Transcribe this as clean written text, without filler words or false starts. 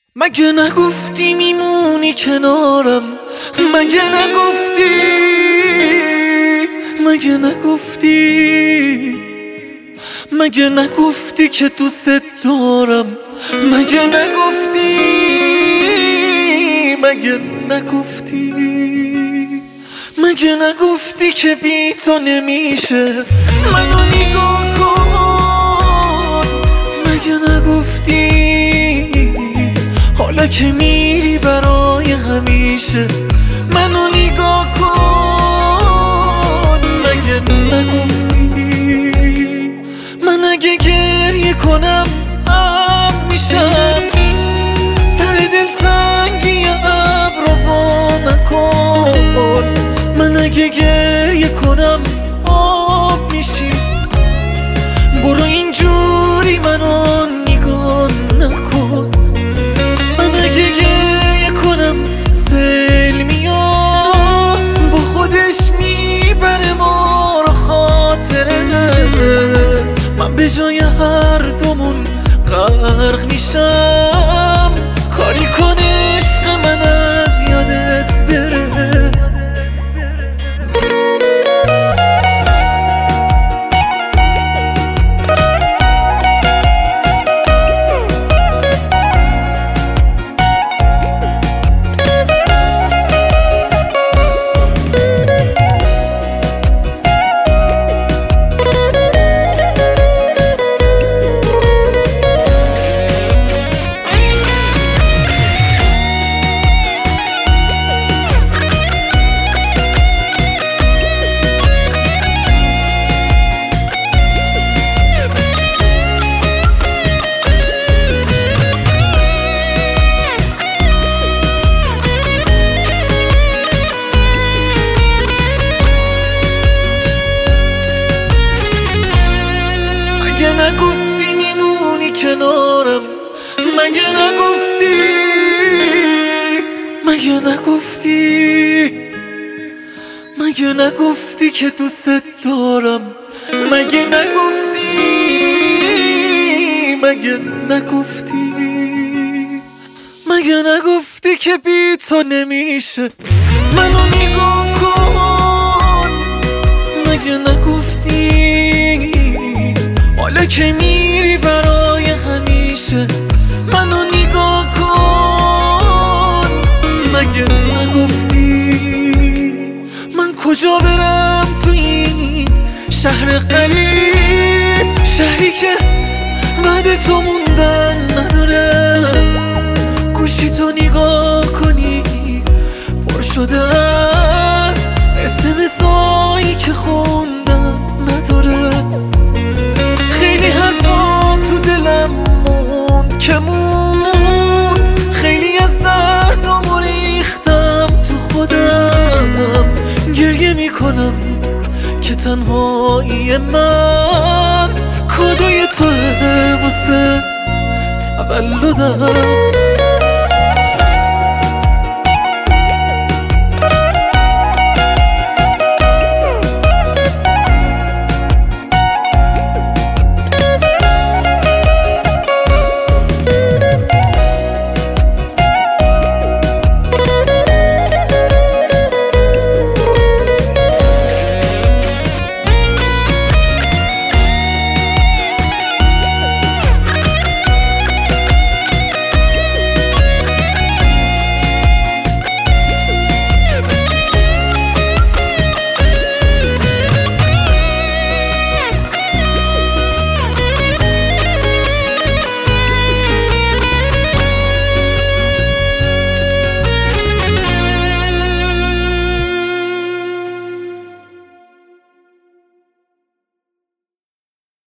مگه نگفتی میمونی کنارم؟ مگه نگفتی؟ مگه نگفتی؟ مگه نگفتی که دوست دارم؟ مگه نگفتی؟ مگه نگفتی؟ مگه نگفتی که بی تو نمیشه؟ منو نگاه کن. مگه نگفتی حالا که میری برای همیشه؟ منو نگاه کن. مگه نگفتی من اگه گریه کنم اب میشم؟ سر دلتنگی ابر وا نکن. من اگه گریه کنم آب میشی. برو اینجوری منو نگاه نکن. من اگه گریه کنم سیل میاد با خودش میبره ما رو خاطره. من به جای هر دومون غرق میشم. کاری کن عشق من از یادت بره. مگه نگفتی میمونی کنارم؟ مگه نگفتی؟ مگه نگفتی؟ مگه نگفتی که دوست دارم؟ مگه نگفتی؟ مگه نگفتی؟ مگه نگفتی که بی تو نمیشه؟ منو نگاه کن. مگه نگفتی حالا که میری برای همیشه؟ منو نگاه کن. مگه نگفتی من کجا برم تو این شهر غریب؟ شهری که بعد تو موندن نداره. گوشی تو نگاه کنی پر شده از اسمسایی که خوندن نداره. خیلی حرفا تو دلم موند که موند. خیلی از دردامو ریختم تو خودم. گریه میکنم که تنهایی من کادوی توه واسه تولدم.